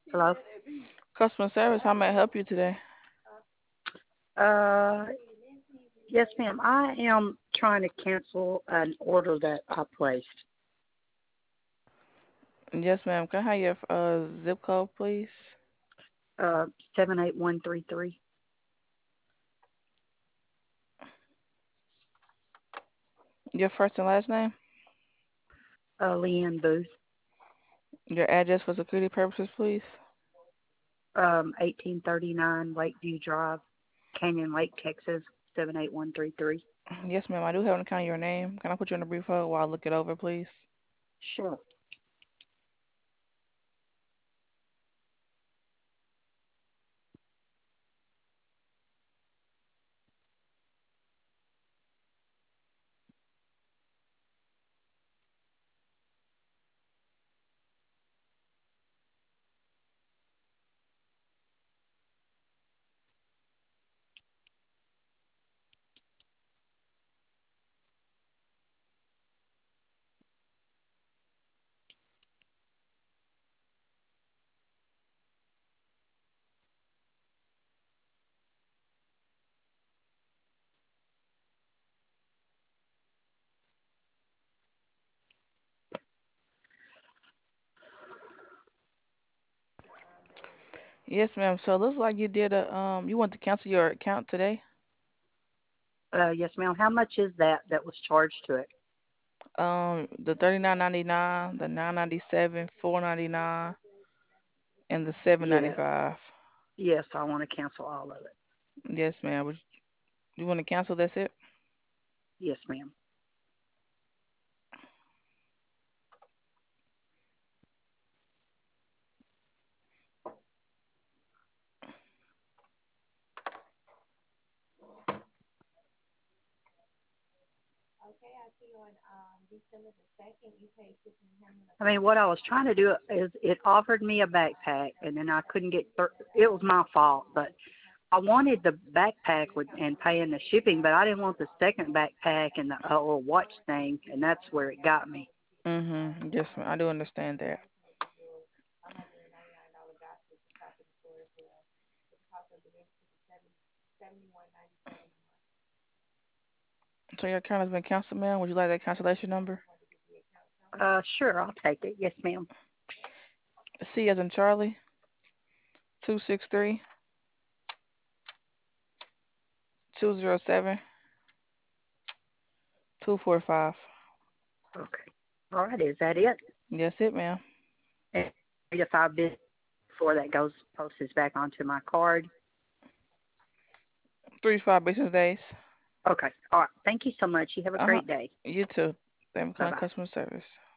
Hello? Customer service, how may I help you today? Uh, yes, ma'am. I am trying to cancel an order that I placed. Yes, ma'am. Can I have your zip code, please? 78133. Your first and last name? Leanne Booth. Your address for security purposes, please? 1839 Lakeview Drive, Canyon Lake, Texas, 78133. Yes, ma'am. I do have an account of your name. Can I put you on a brief hold while I look it over, please? Sure. Yes, ma'am. So it looks like you did you want to cancel your account today? Yes, ma'am. How much is that was charged to it? The 39.99, the 9.97, 4.99, and the 7.95. Yes, I want to cancel all of it. Yes, ma'am. You want to cancel? That's it. Yes, ma'am. I mean, what I was trying to do is it offered me a backpack, and then I couldn't get through. It was my fault, but I wanted the backpack and paying the shipping, but I didn't want the second backpack and the or watch thing, and that's where it got me. Yes, ma'am. I do understand that. So your account has been canceled, ma'am. Would you like that cancellation number? Sure, I'll take it. Yes, ma'am. C as in Charlie. 263-207-245. Okay. All right, is that it? That's it, ma'am. And if I've been before that goes posted back onto my card. 3 to 5 business days. Okay. All right. Thank you so much. You have a Uh huh. great day. You too. Thank you for Bye calling bye. customer service.